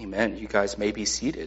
Amen. You guys may be seated.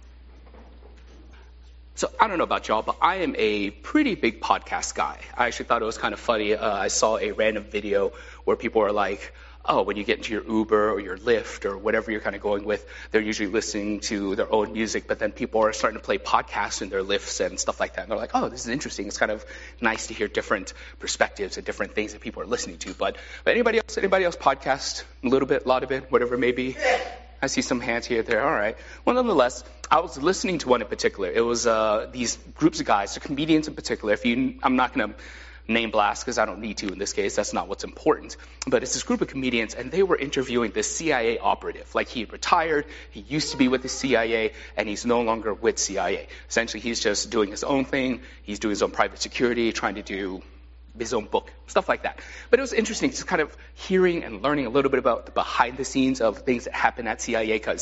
So I don't know about y'all, but I am a pretty big podcast guy. I actually thought it was kind of funny. I saw a random video where people are like, oh, when you get into your Uber or your Lyft or whatever you're kind of going with, they're usually listening to their own music, but then people are starting to play podcasts in their Lyfts and stuff like that. And they're like, oh, this is interesting. It's kind of nice to hear different perspectives and different things that people are listening to. But anybody else podcast? A little bit, a lot of it, whatever it may be? I see some hands here, there. All right. Well, nonetheless, I was listening to one in particular. It was these groups of guys, so comedians in particular. I'm not going to name blast because I don't need to in this case. That's not what's important. But it's this group of comedians, and they were interviewing this CIA operative. Like, he retired, he used to be with the CIA, and he's no longer with CIA. Essentially, he's just doing his own thing. He's doing his own private security, trying to do his own book, stuff like that. But it was interesting just kind of hearing and learning a little bit about the behind the scenes of things that happen at CIA, because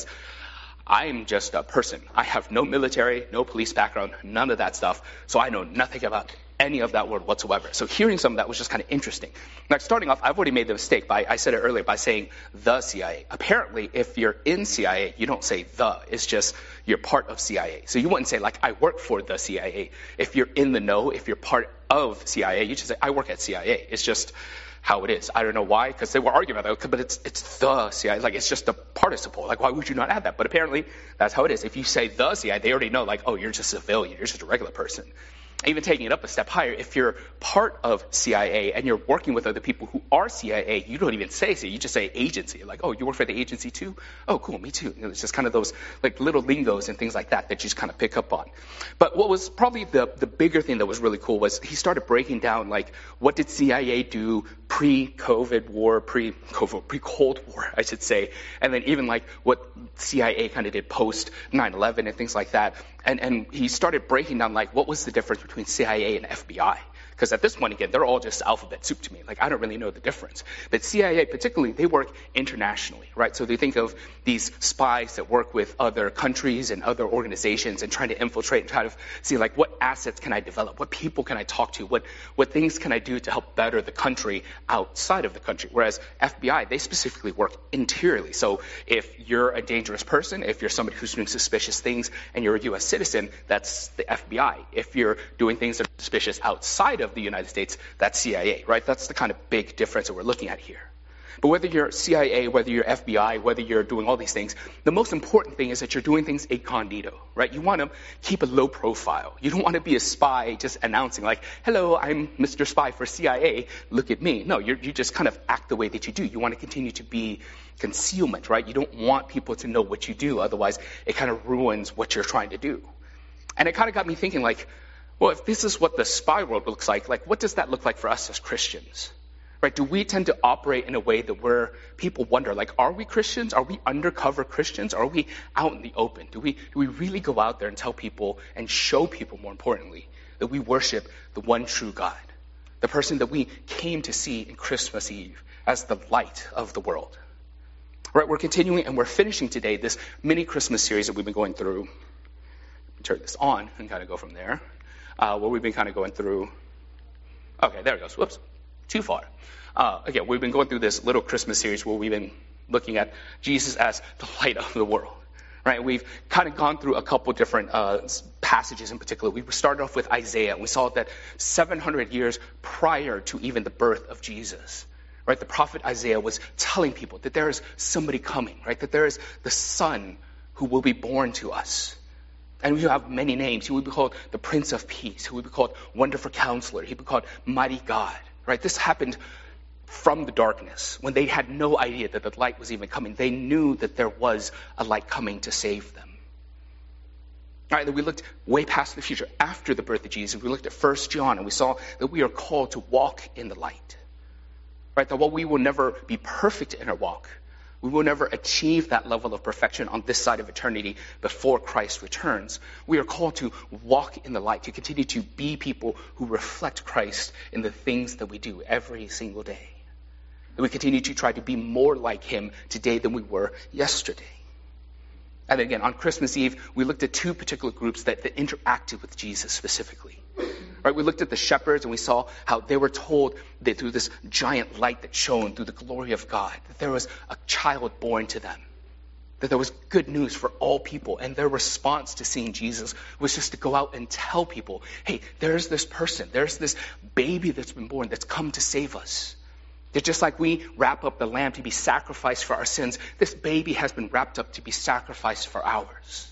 I am just a person. I have no military, no police background, none of that stuff. So I know nothing about any of that word whatsoever. So hearing some of that was just kind of interesting. Now, starting off, I've already made the mistake I said it earlier by saying the CIA. Apparently, if you're in CIA, you don't say the. It's just you're part of CIA. So you wouldn't say, like, I work for the CIA. If you're in the know, if you're part of CIA, you just say, I work at CIA. It's just how it is. I don't know why, because they were arguing about that, but it's the CIA. Like, it's just a participle. Like, why would you not add that? But apparently, that's how it is. If you say the CIA, they already know, like, oh, you're just a civilian. You're just a regular person. Even taking it up a step higher, if you're part of CIA and you're working with other people who are CIA, you don't even say CIA, you just say agency. Like, oh, you work for the agency too? Oh, cool, me too. It's just kind of those like little lingos and things like that you just kind of pick up on. But what was probably the bigger thing that was really cool was he started breaking down, like, what did CIA do pre-COVID war, pre-Cold War, I should say, and then even like what CIA kind of did post 9/11 and things like that. And he started breaking down, like, what was the difference between CIA and FBI? Because at this point, again, they're all just alphabet soup to me. Like, I don't really know the difference. But CIA, particularly, they work internationally, right? So they think of these spies that work with other countries and other organizations and trying to infiltrate and try to see, like, what assets can I develop? What people can I talk to? What things can I do to help better the country outside of the country? Whereas FBI, they specifically work interiorly. So if you're a dangerous person, if you're somebody who's doing suspicious things and you're a U.S. citizen, that's the FBI. If you're doing things that are suspicious outside of the United States, that's CIA, right? That's the kind of big difference that we're looking at here. But whether you're CIA, whether you're FBI, whether you're doing all these things, the most important thing is that you're doing things incognito, right? You want to keep a low profile. You don't want to be a spy just announcing, like, hello, I'm Mr. Spy for CIA, look at me. No, you just kind of act the way that you do. You want to continue to be concealment, right? You don't want people to know what you do. Otherwise, it kind of ruins what you're trying to do. And it kind of got me thinking, like, well, if this is what the spy world looks like, what does that look like for us as Christians? Right? Do we tend to operate in a way that people wonder, like, are we Christians? Are we undercover Christians? Are we out in the open? Do we really go out there and tell people and show people, more importantly, that we worship the one true God, the person that we came to see in Christmas Eve as the light of the world? Right? We're continuing and we're finishing today this mini Christmas series that we've been going through. Turn this on and kind of go from there. Where we've been kind of going through. Okay, there it goes. Whoops, too far. Again, we've been going through this little Christmas series where we've been looking at Jesus as the light of the world. Right? We've kind of gone through a couple different passages in particular. We started off with Isaiah, and we saw that 700 years prior to even the birth of Jesus, right, the prophet Isaiah was telling people that there is somebody coming, right, that there is the Son who will be born to us. And he will have many names. He will be called the Prince of Peace. He will be called Wonderful Counselor. He will be called Mighty God. Right? This happened from the darkness when they had no idea that the light was even coming. They knew that there was a light coming to save them. All right, then we looked way past the future. After the birth of Jesus, we looked at 1 John, and we saw that we are called to walk in the light. Right? That while we will never be perfect in our walk, we will never achieve that level of perfection on this side of eternity before Christ returns. We are called to walk in the light, to continue to be people who reflect Christ in the things that we do every single day. That we continue to try to be more like him today than we were yesterday. And then again, on Christmas Eve, we looked at two particular groups that interacted with Jesus specifically. Right? We looked at the shepherds and we saw how they were told that through this giant light that shone through the glory of God, that there was a child born to them. that there was good news for all people, and their response to seeing Jesus was just to go out and tell people, hey, there's this person, there's this baby that's been born that's come to save us. That just like we wrap up the lamb to be sacrificed for our sins, this baby has been wrapped up to be sacrificed for ours.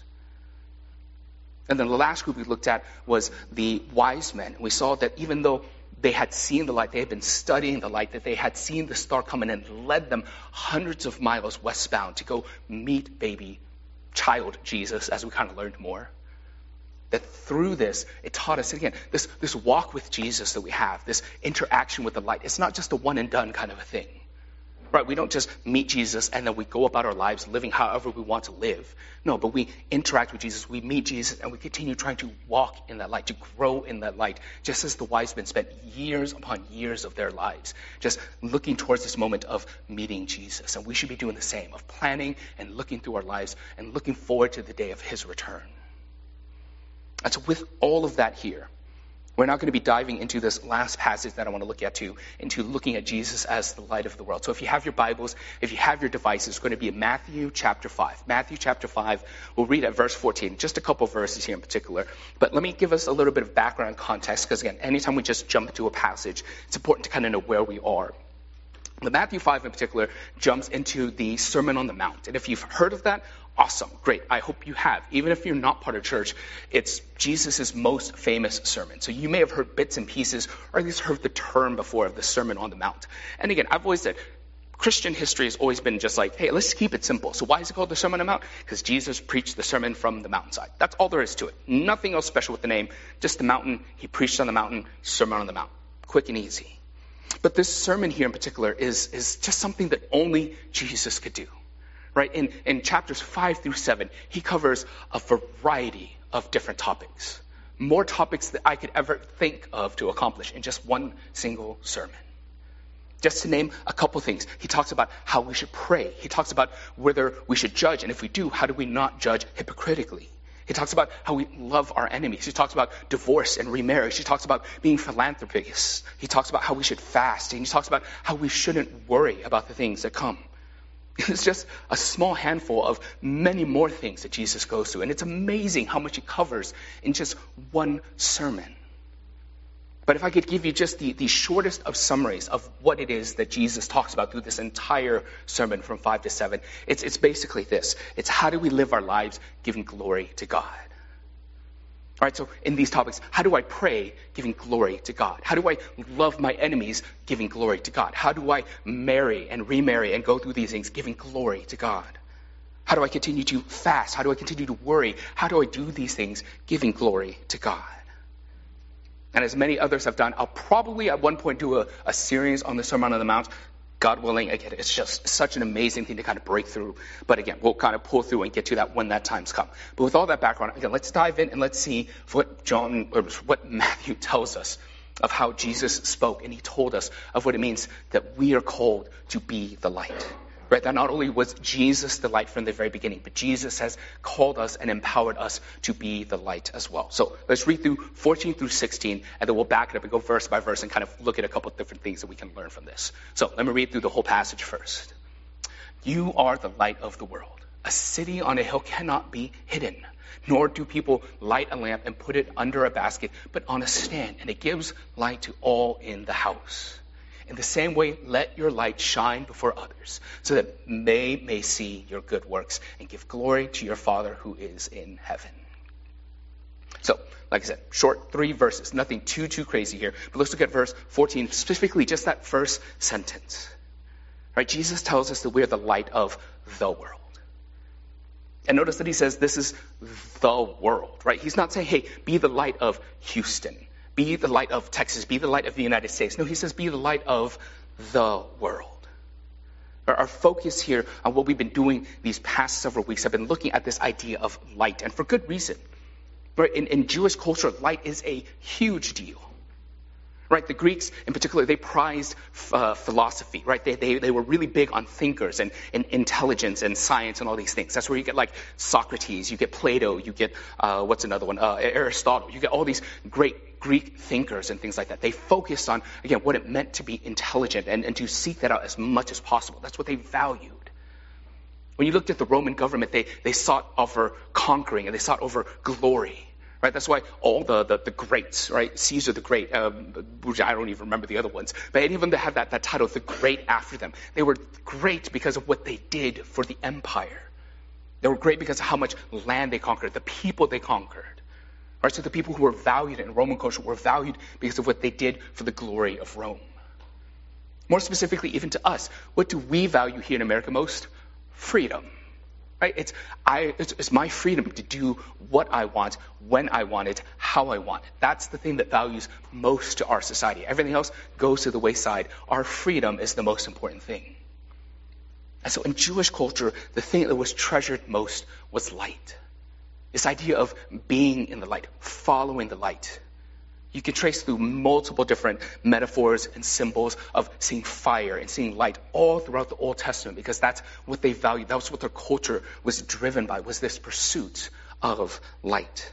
And then the last group we looked at was the wise men. We saw that even though they had seen the light, they had been studying the light, that they had seen the star come in and led them hundreds of miles westbound to go meet baby child Jesus, as we kind of learned more. That through this, it taught us, again, this walk with Jesus that we have, this interaction with the light. It's not just a one and done kind of a thing. Right? We don't just meet Jesus and then we go about our lives living however we want to live. No, but we interact with Jesus, we meet Jesus, and we continue trying to walk in that light, to grow in that light, just as the wise men spent years upon years of their lives just looking towards this moment of meeting Jesus. And we should be doing the same, of planning and looking through our lives and looking forward to the day of his return. And so with all of that here, we're now going to be diving into this last passage that I want to look at too, into looking at Jesus as the light of the world. So if you have your Bibles, if you have your devices, it's going to be in Matthew chapter 5. Matthew chapter 5, we'll read at verse 14, just a couple verses here in particular. But let me give us a little bit of background context, because again, anytime we just jump into a passage, it's important to kind of know where we are. The Matthew 5 in particular jumps into the Sermon on the Mount. And if you've heard of that, awesome, great. I hope you have. Even if you're not part of church, it's Jesus' most famous sermon. So you may have heard bits and pieces, or at least heard the term before of the Sermon on the Mount. And again, I've always said, Christian history has always been just like, hey, let's keep it simple. So why is it called the Sermon on the Mount? Because Jesus preached the sermon from the mountainside. That's all there is to it. Nothing else special with the name, just the mountain. He preached on the mountain, Sermon on the Mount. Quick and easy. But this sermon here in particular is just something that only Jesus could do. Right? In chapters 5 through 7, he covers a variety of different topics. More topics that I could ever think of to accomplish in just one single sermon. Just to name a couple things, he talks about how we should pray. He talks about whether we should judge, and if we do, how do we not judge hypocritically? He talks about how we love our enemies. He talks about divorce and remarriage. He talks about being philanthropists. He talks about how we should fast. And he talks about how we shouldn't worry about the things that come. It's just a small handful of many more things that Jesus goes through. And it's amazing how much he covers in just one sermon. But if I could give you just the shortest of summaries of what it is that Jesus talks about through this entire sermon from 5 to 7, it's basically this. It's how do we live our lives giving glory to God? All right, so in these topics, how do I pray giving glory to God? How do I love my enemies giving glory to God? How do I marry and remarry and go through these things giving glory to God? How do I continue to fast? How do I continue to worry? How do I do these things giving glory to God? And as many others have done, I'll probably at one point do a series on the Sermon on the Mount. God willing, again, it's just such an amazing thing to kind of break through. But again, we'll kind of pull through and get to that when that time's come. But with all that background, again, let's dive in and let's see what Matthew tells us of how Jesus spoke. And he told us of what it means that we are called to be the light. Right? That not only was Jesus the light from the very beginning, but Jesus has called us and empowered us to be the light as well. So let's read through 14 through 16, and then we'll back it up and go verse by verse and kind of look at a couple of different things that we can learn from this. So let me read through the whole passage first. You are the light of the world. A city on a hill cannot be hidden, nor do people light a lamp and put it under a basket, but on a stand, and it gives light to all in the house. In the same way, let your light shine before others, so that they may see your good works and give glory to your Father who is in heaven. So, like I said, short 3 verses, nothing too crazy here. But let's look at verse 14, specifically just that first sentence. Right? Jesus tells us that we are the light of the world. And notice that he says this is the world, right? He's not saying, hey, be the light of Houston. Be the light of Texas. Be the light of the United States. No, he says be the light of the world. Our focus here on what we've been doing these past several weeks have been looking at this idea of light, and for good reason. Right? In Jewish culture, light is a huge deal. Right? The Greeks, in particular, they prized philosophy. Right? They were really big on thinkers and intelligence and science and all these things. That's where you get like Socrates, you get Plato, you get what's another one? Aristotle. You get all these great Greek thinkers and things like that. They focused on, again, what it meant to be intelligent and to seek that out as much as possible. That's what they valued. When you looked at the Roman government, they sought over conquering and they sought over glory. Right? That's why all the greats, right? Caesar the Great, which I don't even remember the other ones, but any of them that have that title, the great after them, they were great because of what they did for the empire. They were great because of how much land they conquered, the people they conquered. Right? So the people who were valued in Roman culture were valued because of what they did for the glory of Rome. More specifically, even to us, what do we value here in America most? Freedom. Right? It's my freedom to do what I want, when I want it, how I want it. That's the thing that values most to our society. Everything else goes to the wayside. Our freedom is the most important thing. And so in Jewish culture, the thing that was treasured most was light. This idea of being in the light, following the light. You can trace through multiple different metaphors and symbols of seeing fire and seeing light all throughout the Old Testament, because that's what they valued. That was what their culture was driven by, was this pursuit of light.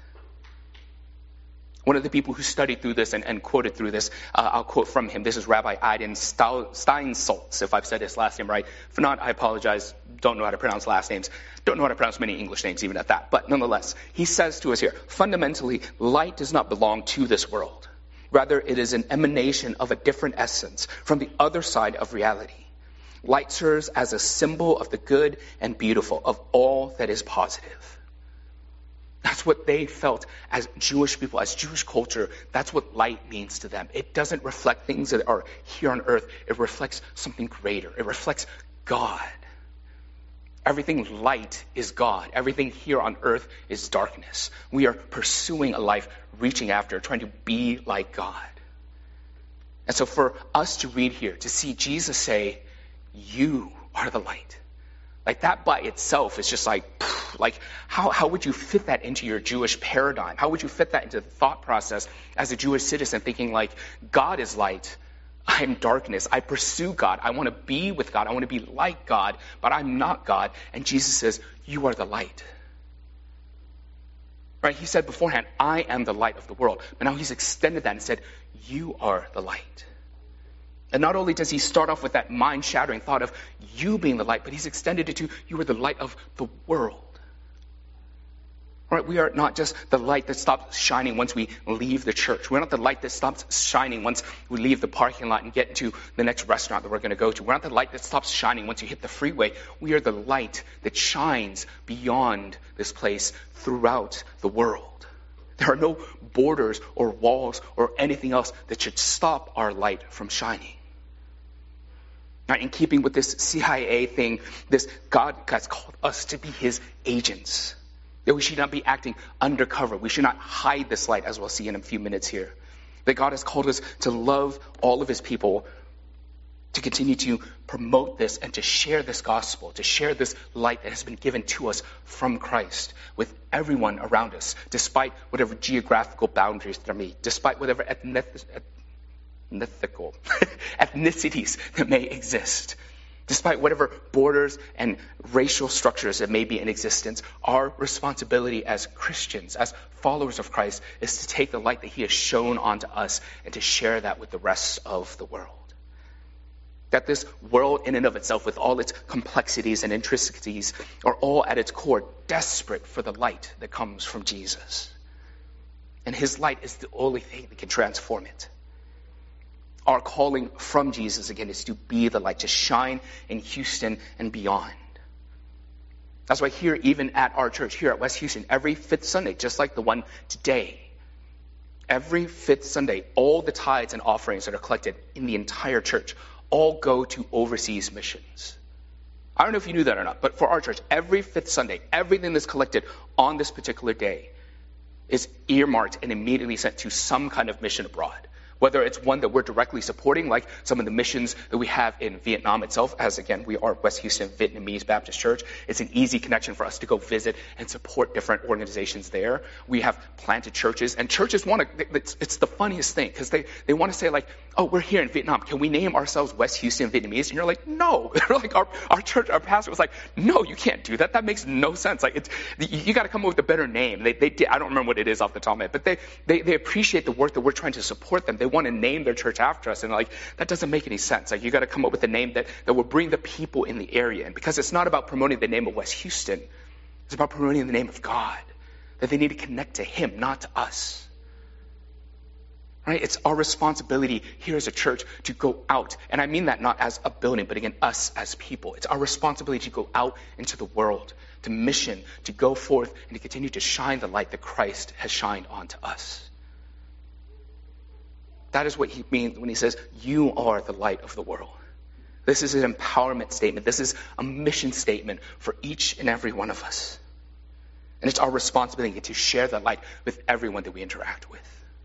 One of the people who studied through this and quoted through this, I'll quote from him. This is Rabbi Iden Steinsaltz, if I've said his last name right. If not, I apologize. Don't know how to pronounce last names. Don't know how to pronounce many English names even at that. But nonetheless, he says to us here, fundamentally, light does not belong to this world. Rather, it is an emanation of a different essence from the other side of reality. Light serves as a symbol of the good and beautiful, of all that is positive. That's what they felt as Jewish people, as Jewish culture. That's what light means to them. It doesn't reflect things that are here on earth. It reflects something greater. It reflects God. Everything light is God. Everything here on earth is darkness. We are pursuing a life, reaching after, trying to be like God. And so for us to read here, to see Jesus say, you are the light. Like that by itself is just like how would you fit that into your Jewish paradigm? How would you fit that into the thought process as a Jewish citizen, thinking like, God is light, I'm darkness, I pursue God, I want to be with God, I want to be like God, but I'm not God. And Jesus says, you are the light. Right? He said beforehand, I am the light of the world. But now he's extended that and said, you are the light. And not only does he start off with that mind-shattering thought of you being the light, but he's extended it to you are the light of the world. Right? We are not just the light that stops shining once we leave the church. We're not the light that stops shining once we leave the parking lot and get into the next restaurant that we're going to go to. We're not the light that stops shining once you hit the freeway. We are the light that shines beyond this place throughout the world. There are no borders or walls or anything else that should stop our light from shining. Now, in keeping with this CIA thing, God has called us to be his agents. That we should not be acting undercover. We should not hide this light, as we'll see in a few minutes here. That God has called us to love all of his people, to continue to promote this and to share this gospel, to share this light that has been given to us from Christ with everyone around us, despite whatever geographical boundaries there may be, despite whatever ethnicities that may exist. Despite whatever borders and racial structures that may be in existence, our responsibility as Christians, as followers of Christ, is to take the light that he has shown onto us and to share that with the rest of the world. That this world in and of itself, with all its complexities and intricacies, are all at its core desperate for the light that comes from Jesus. And his light is the only thing that can transform it. Our calling from Jesus, again, is to be the light, to shine in Houston and beyond. That's why here, even at our church, here at West Houston, every fifth Sunday, just like the one today, every fifth Sunday, all the tithes and offerings that are collected in the entire church all go to overseas missions. I don't know if you knew that or not, but for our church, every fifth Sunday, everything that's collected on this particular day is earmarked and immediately sent to some kind of mission abroad. Whether it's one that we're directly supporting, like some of the missions that we have in Vietnam itself, as again, we are West Houston Vietnamese Baptist Church. It's an easy connection for us to go visit and support different organizations there. We have planted churches, and churches it's the funniest thing, because they want to say like, oh, we're here in Vietnam. Can we name ourselves West Houston Vietnamese? And you're like, no. They're like, our church, our pastor was like, no, you can't do that. That makes no sense. Like, you got to come up with a better name. They did, I don't remember what it is off the top of my head, but they appreciate the work that we're trying to support them. They want to name their church after us. And like, that doesn't make any sense. Like, you got to come up with a name that will bring the people in the area. And because it's not about promoting the name of West Houston, it's about promoting the name of God. That they need to connect to him, not to us. Right? It's our responsibility here as a church to go out. And I mean that not as a building, but again, us as people. It's our responsibility to go out into the world, to mission, to go forth, and to continue to shine the light that Christ has shined onto us. That is what he means when he says, you are the light of the world. This is an empowerment statement. This is a mission statement for each and every one of us. And it's our responsibility to share that light with everyone that we interact with.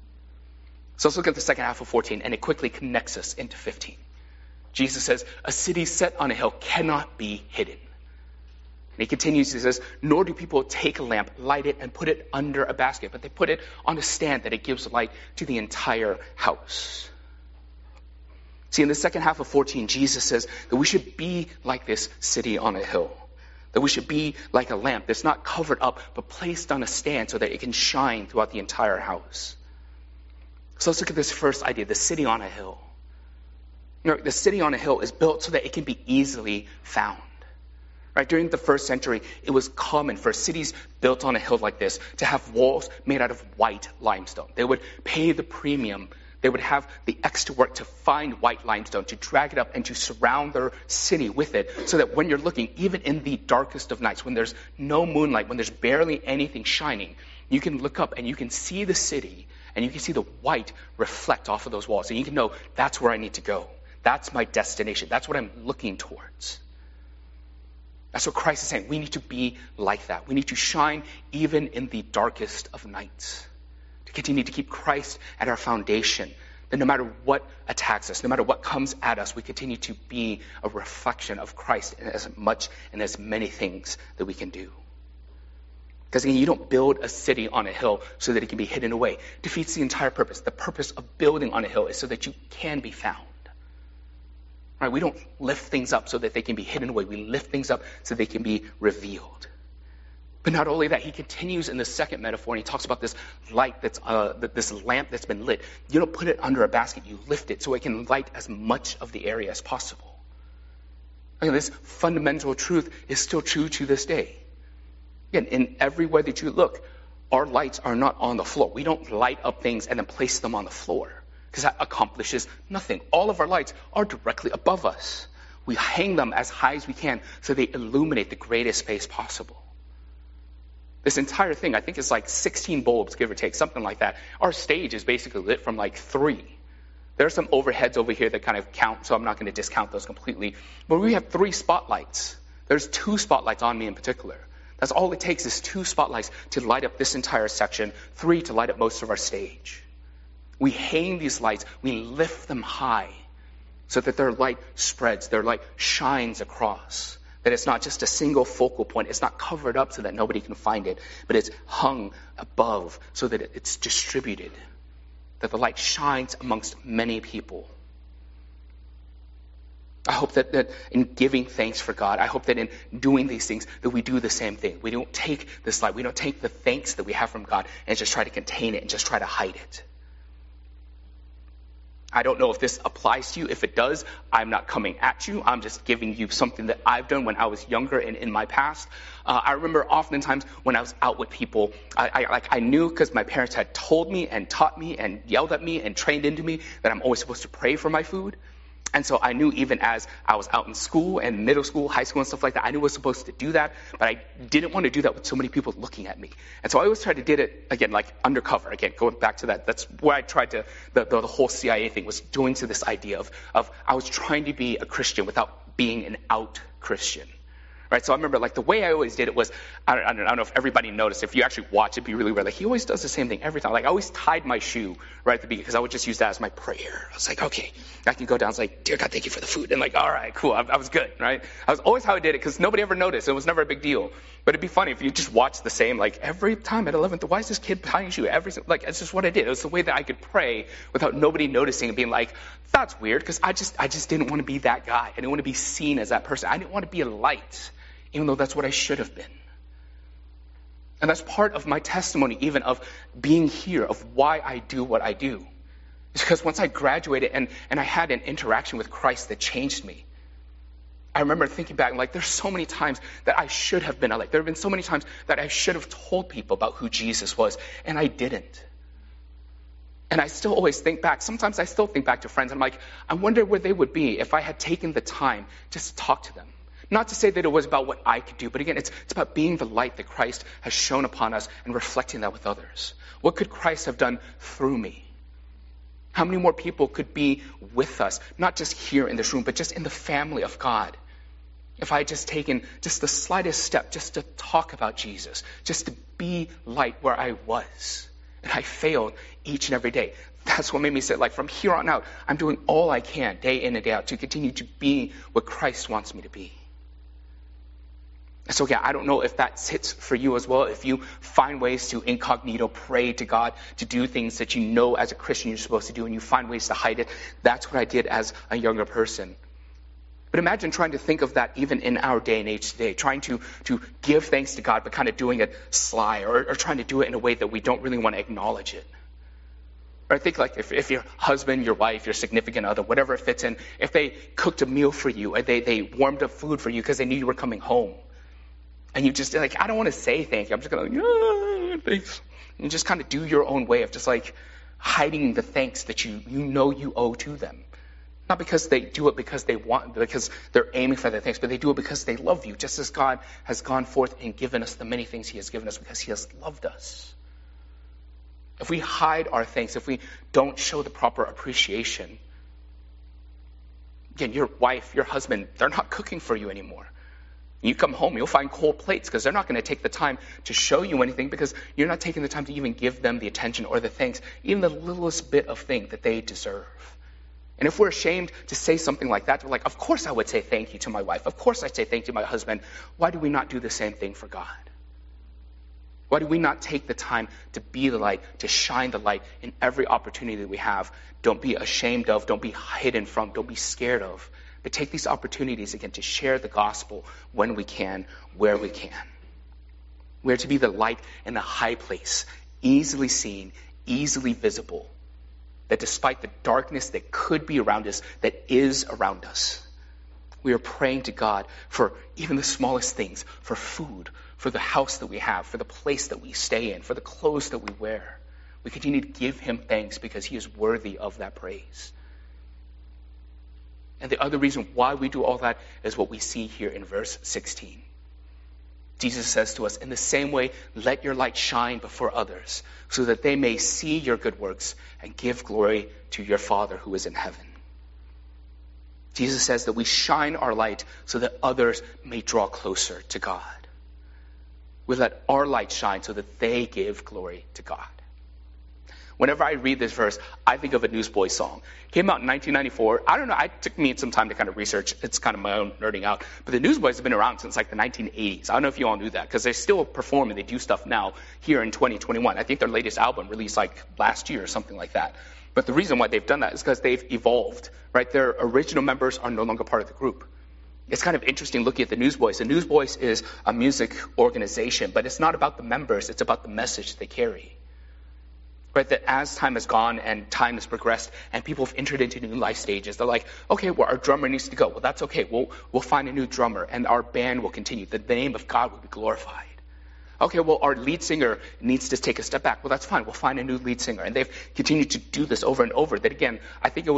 So let's look at the second half of 14, and it quickly connects us into 15. Jesus says, a city set on a hill cannot be hidden. And he continues, he says, nor do people take a lamp, light it, and put it under a basket, but they put it on a stand that it gives light to the entire house. See, in the second half of 14, Jesus says that we should be like this city on a hill. That we should be like a lamp that's not covered up, but placed on a stand so that it can shine throughout the entire house. So let's look at this first idea, the city on a hill. You know, the city on a hill is built so that it can be easily found. Right? During the first century, it was common for cities built on a hill like this to have walls made out of white limestone. They would pay the premium. They would have the extra work to find white limestone, to drag it up and to surround their city with it so that when you're looking, even in the darkest of nights, when there's no moonlight, when there's barely anything shining, you can look up and you can see the city and you can see the white reflect off of those walls. And you can know, that's where I need to go. That's my destination. That's what I'm looking towards. That's what Christ is saying. We need to be like that. We need to shine even in the darkest of nights. To continue to keep Christ at our foundation. That no matter what attacks us, no matter what comes at us, we continue to be a reflection of Christ in as much and as many things that we can do. Because again, you don't build a city on a hill so that it can be hidden away. It defeats the entire purpose. The purpose of building on a hill is so that you can be found. Right? We don't lift things up so that they can be hidden away. We lift things up so they can be revealed. But not only that, he continues in the second metaphor, and he talks about this light this lamp that's been lit. You don't put it under a basket. You lift it so it can light as much of the area as possible. Again, this fundamental truth is still true to this day. Again, in every way that you look, our lights are not on the floor. We don't light up things and then place them on the floor because that accomplishes nothing. All of our lights are directly above us. We hang them as high as we can so they illuminate the greatest space possible. This entire thing, I think, is like 16 bulbs, give or take, something like that. Our stage is basically lit from like 3. There are some overheads over here that kind of count, so I'm not going to discount those completely. But we have 3 spotlights. There's 2 spotlights on me in particular. That's all it takes is 2 spotlights to light up this entire section, 3 to light up most of our stage. We hang these lights, we lift them high so that their light spreads, their light shines across. That it's not just a single focal point. It's not covered up so that nobody can find it, but it's hung above so that it's distributed. That the light shines amongst many people. I hope that in giving thanks for God, I hope that in doing these things, that we do the same thing. We don't take this light, we don't take the thanks that we have from God and just try to contain it and just try to hide it. I don't know if this applies to you. If it does, I'm not coming at you. I'm just giving you something that I've done when I was younger and in my past. I remember oftentimes when I was out with people, I knew because my parents had told me and taught me and yelled at me and trained into me that I'm always supposed to pray for my food. And so I knew even as I was out in school and middle school, high school and stuff like that, I knew I was supposed to do that, but I didn't want to do that with so many people looking at me. And so I always tried to do it, again, like undercover. Again, going back to that, that's where I tried to, the whole CIA thing was doing to this idea of I was trying to be a Christian without being an out Christian. Right, so I remember like the way I always did it was, I don't know if everybody noticed, if you actually watch it'd be really weird, like he always does the same thing every time. Like I always tied my shoe right at the beginning because I would just use that as my prayer. I was like, okay, I can go down. It's like, dear God, thank you for the food. And like, all right, cool. I was good, right? I was always how I did it because nobody ever noticed. It was never a big deal. But it'd be funny if you just watch the same, like every time at 11th, why is this kid tying shoe? Like, it's just what I did. It was the way that I could pray without nobody noticing and being like, that's weird because I just didn't want to be that guy. I didn't want to be seen as that person. I didn't want to be a light. Even though that's what I should have been. And that's part of my testimony, even of being here, of why I do what I do. It's because once I graduated and I had an interaction with Christ that changed me, I remember thinking back, like, there's so many times that I should have been a light. There have been so many times that I should have told people about who Jesus was, and I didn't. And I still always think back. Sometimes I still think back to friends. I'm like, I wonder where they would be if I had taken the time just to talk to them. Not to say that it was about what I could do, but again, it's about being the light that Christ has shown upon us and reflecting that with others. What could Christ have done through me? How many more people could be with us, not just here in this room, but just in the family of God? If I had just taken just the slightest step just to talk about Jesus, just to be light where I was. And I failed each and every day. That's what made me say, like, from here on out, I'm doing all I can day in and day out to continue to be what Christ wants me to be. So yeah, I don't know if that hits for you as well. If you find ways to incognito pray to God, to do things that you know as a Christian you're supposed to do, and you find ways to hide it, that's what I did as a younger person. But imagine trying to think of that even in our day and age today, trying to give thanks to God, but kind of doing it sly, or trying to do it in a way that we don't really want to acknowledge it. Or I think, like, if your husband, your wife, your significant other, whatever it fits in, if they cooked a meal for you, or they warmed up food for you because they knew you were coming home, and you just, like, I don't want to say thank you, I'm just going to, thanks. And you just kind of do your own way of just, like, hiding the thanks that you know you owe to them. Not because they do it because they want, because they're aiming for their thanks, but they do it because they love you, just as God has gone forth and given us the many things he has given us because he has loved us. If we hide our thanks, if we don't show the proper appreciation, again, your wife, your husband, they're not cooking for you anymore. You come home, you'll find cold plates because they're not going to take the time to show you anything because you're not taking the time to even give them the attention or the thanks, even the littlest bit of thing that they deserve. And if we're ashamed to say something like that, we're like, of course I would say thank you to my wife. Of course I'd say thank you to my husband. Why do we not do the same thing for God? Why do we not take the time to be the light, to shine the light in every opportunity that we have? Don't be ashamed of, don't be hidden from, don't be scared of. But take these opportunities again to share the gospel when we can, where we can. We're to be the light in the high place, easily seen, easily visible. That despite the darkness that could be around us, that is around us, we are praying to God for even the smallest things, for food, for the house that we have, for the place that we stay in, for the clothes that we wear. We continue to give him thanks because he is worthy of that praise. And the other reason why we do all that is what we see here in verse 16. Jesus says to us, in the same way, let your light shine before others, so that they may see your good works and give glory to your Father who is in heaven. Jesus says that we shine our light so that others may draw closer to God. We let our light shine so that they give glory to God. Whenever I read this verse, I think of a Newsboys song. It came out in 1994. I don't know, it took me some time to kind of research. It's kind of my own nerding out. But the Newsboys have been around since like the 1980s. I don't know if you all knew that, because they still perform and they do stuff now here in 2021. I think their latest album released like last year or something like that. But the reason why they've done that is because they've evolved, right? Their original members are no longer part of the group. It's kind of interesting looking at the Newsboys. The Newsboys is a music organization, but it's not about the members. It's about the message they carry. Right, that as time has gone and time has progressed and people have entered into new life stages, they're like, okay, well, our drummer needs to go. Well, that's okay. We'll find a new drummer and our band will continue. The name of God will be glorified. Okay, well, our lead singer needs to take a step back. Well, that's fine. We'll find a new lead singer. And they've continued to do this over and over. That again, I think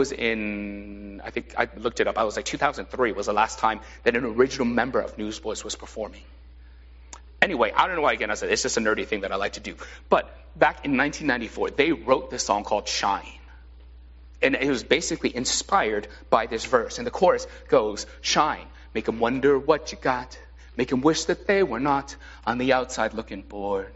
I looked it up. I was like 2003 was the last time that an original member of Newsboys was performing. Anyway, I don't know why, again, I said it's just a nerdy thing that I like to do. But back in 1994, they wrote this song called Shine. And it was basically inspired by this verse. And the chorus goes, shine, make them wonder what you got. Make them wish that they were not on the outside looking bored.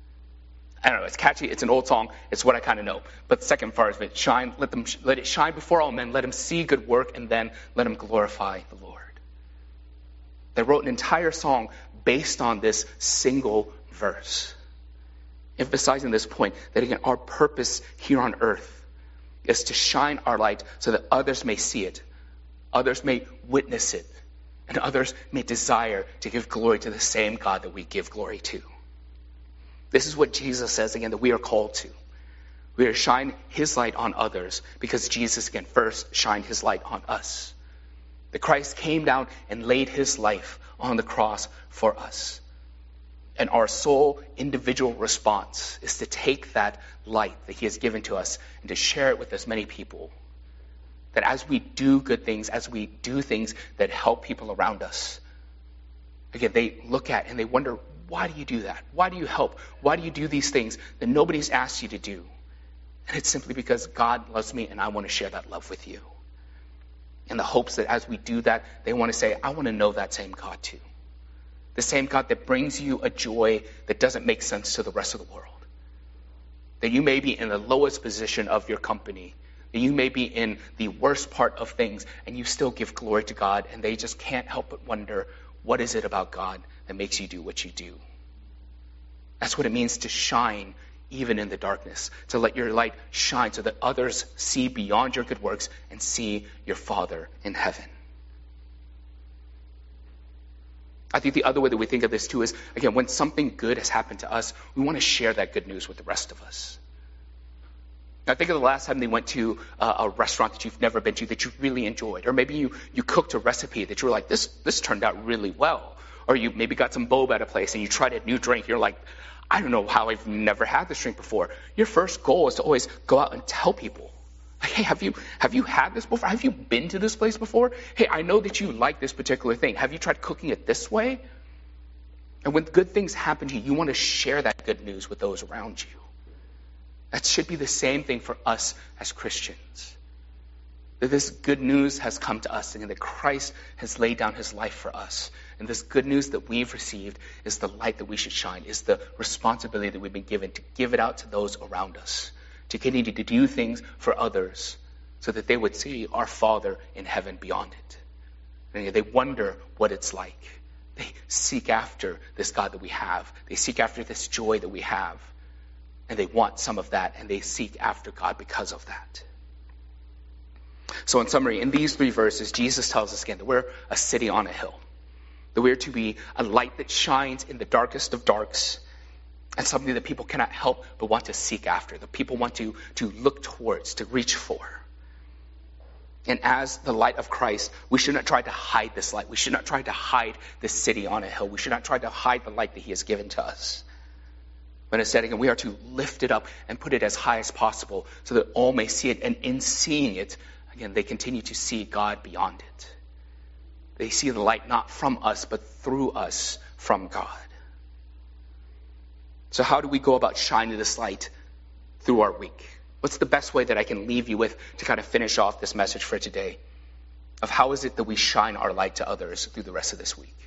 I don't know, it's catchy, it's an old song, it's what I kind of know. But the second part of it, shine, let it shine before all men, let them see good work, and then let them glorify the Lord. They wrote an entire song based on this single verse, emphasizing this point that again, our purpose here on earth is to shine our light so that others may see it, others may witness it, and others may desire to give glory to the same God that we give glory to. This is what Jesus says again that we are called to. We are to shine his light on others because Jesus, again, first shined his light on us. That Christ came down and laid his life on the cross for us. And our sole individual response is to take that light that he has given to us and to share it with as many people. That as we do good things, as we do things that help people around us, again, they look at and they wonder, why do you do that? Why do you help? Why do you do these things that nobody's asked you to do? And it's simply because God loves me and I want to share that love with you. In the hopes that as we do that, they want to say, I want to know that same God too. The same God that brings you a joy that doesn't make sense to the rest of the world. That you may be in the lowest position of your company. That you may be in the worst part of things and you still give glory to God, and they just can't help but wonder, what is it about God that makes you do what you do? That's what it means to shine even in the darkness. To let your light shine so that others see beyond your good works and see your Father in heaven. I think the other way that we think of this too is, again, when something good has happened to us, we want to share that good news with the rest of us. Now, think of the last time they went to a restaurant that you've never been to that you really enjoyed. Or maybe you cooked a recipe that you were like, this turned out really well. Or you maybe got some boba at a place and you tried a new drink. You're like, I don't know how I've never had this drink before. Your first goal is to always go out and tell people. Like, hey, have you had this before? Have you been to this place before? Hey, I know that you like this particular thing. Have you tried cooking it this way? And when good things happen to you, you want to share that good news with those around you. That should be the same thing for us as Christians. That this good news has come to us and that Christ has laid down his life for us. And this good news that we've received is the light that we should shine, is the responsibility that we've been given to give it out to those around us, to continue to do things for others so that they would see our Father in heaven beyond it. And they wonder what it's like. They seek after this God that we have. They seek after this joy that we have. And they want some of that, and they seek after God because of that. So in summary, in these 3 verses, Jesus tells us again that we're a city on a hill. That we're to be a light that shines in the darkest of darks, and something that people cannot help but want to seek after, that people want to look towards, to reach for. And as the light of Christ, we should not try to hide this light. We should not try to hide this city on a hill. We should not try to hide the light that he has given to us. But instead, again, we are to lift it up and put it as high as possible so that all may see it. And in seeing it, again, they continue to see God beyond it. They see the light not from us, but through us from God. So how do we go about shining this light through our week? What's the best way that I can leave you with to kind of finish off this message for today? Of how is it that we shine our light to others through the rest of this week?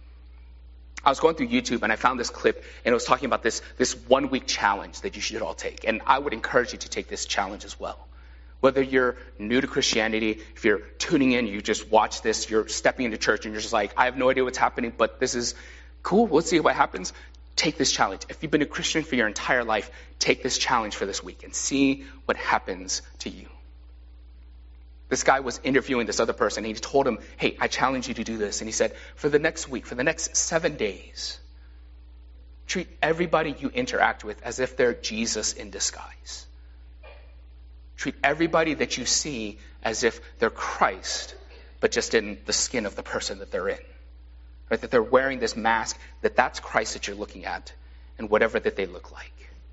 I was going through YouTube and I found this clip and it was talking about this 1 week challenge that you should all take. And I would encourage you to take this challenge as well. Whether you're new to Christianity, if you're tuning in, you just watch this, you're stepping into church and you're just like, I have no idea what's happening, but this is cool. Let's see what happens. Take this challenge. If you've been a Christian for your entire life, take this challenge for this week and see what happens to you. This guy was interviewing this other person, and he told him, hey, I challenge you to do this. And he said, for the next week, for the next 7 days, treat everybody you interact with as if they're Jesus in disguise. Treat everybody that you see as if they're Christ, but just in the skin of the person that they're in. Right? That they're wearing this mask, that's Christ that you're looking at, and whatever that they look like.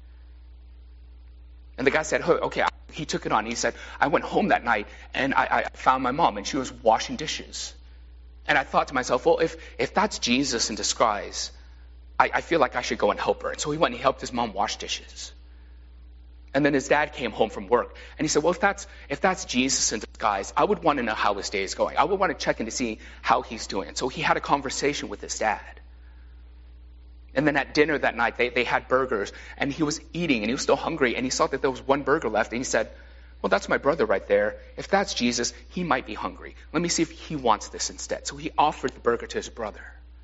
And the guy said, okay, he took it on. He said, I went home that night and I found my mom and she was washing dishes. And I thought to myself, well, if that's Jesus in disguise, I feel like I should go and help her. And so he went and he helped his mom wash dishes. And then his dad came home from work and he said, well, if that's Jesus in disguise, I would want to know how his day is going. I would want to check in to see how he's doing. And so he had a conversation with his dad. And then at dinner that night, they had burgers, and he was eating, and he was still hungry, and he saw that there was one burger left, and he said, well, that's my brother right there. If that's Jesus, he might be hungry. Let me see if he wants this instead. So he offered the burger to his brother.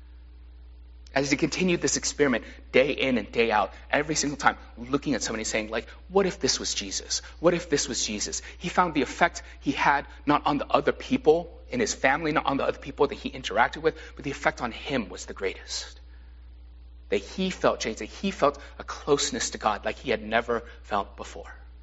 As he continued this experiment day in and day out, every single time looking at somebody saying, like, what if this was Jesus? What if this was Jesus? He found the effect he had not on the other people in his family, not on the other people that he interacted with, but the effect on him was the greatest. That he felt changed, that he felt a closeness to God like he had never felt before.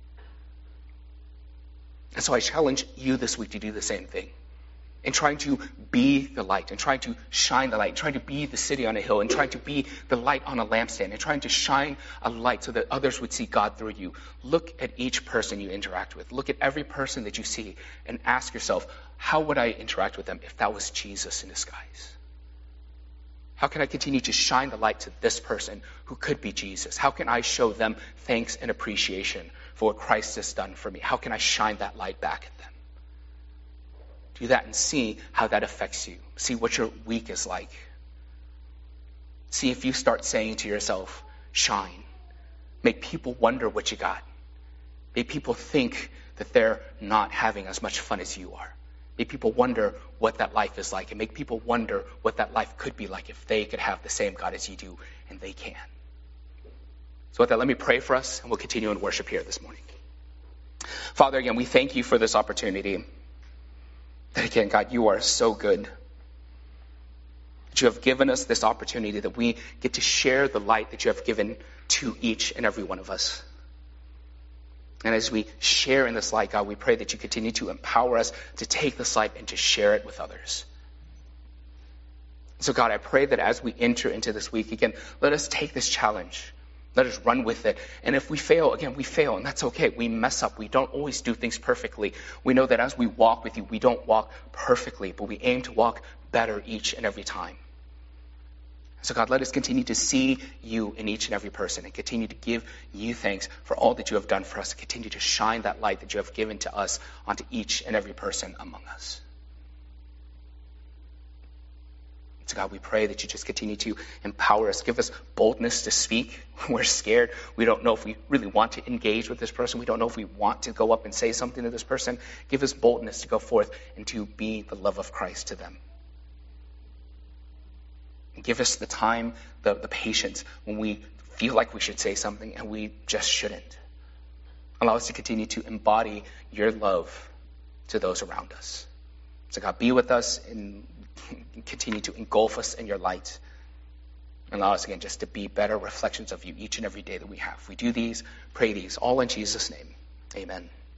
And so I challenge you this week to do the same thing. In trying to be the light, and trying to shine the light, and trying to be the city on a hill, and trying to be the light on a lampstand, and trying to shine a light so that others would see God through you. Look at each person you interact with. Look at every person that you see and ask yourself, how would I interact with them if that was Jesus in disguise? How can I continue to shine the light to this person who could be Jesus? How can I show them thanks and appreciation for what Christ has done for me? How can I shine that light back at them? Do that and see how that affects you. See what your week is like. See if you start saying to yourself, shine. Make people wonder what you got. Make people think that they're not having as much fun as you are. Make people wonder what that life is like, and make people wonder what that life could be like if they could have the same God as you do, and they can. So with that, let me pray for us, and we'll continue in worship here this morning. Father, again, we thank you for this opportunity. That again, God, you are so good. That you have given us this opportunity that we get to share the light that you have given to each and every one of us. And as we share in this light, God, we pray that you continue to empower us to take this light and to share it with others. So God, I pray that as we enter into this week, again, let us take this challenge. Let us run with it. And if we fail, again, we fail, and that's okay. We mess up. We don't always do things perfectly. We know that as we walk with you, we don't walk perfectly, but we aim to walk better each and every time. So God, let us continue to see you in each and every person and continue to give you thanks for all that you have done for us, and continue to shine that light that you have given to us onto each and every person among us. So God, we pray that you just continue to empower us. Give us boldness to speak. We're scared. We don't know if we really want to engage with this person. We don't know if we want to go up and say something to this person. Give us boldness to go forth and to be the love of Christ to them. And give us the time, the patience when we feel like we should say something and we just shouldn't. Allow us to continue to embody your love to those around us. So God, be with us and continue to engulf us in your light. And allow us again just to be better reflections of you each and every day that we have. We do these, pray these, all in Jesus' name. Amen.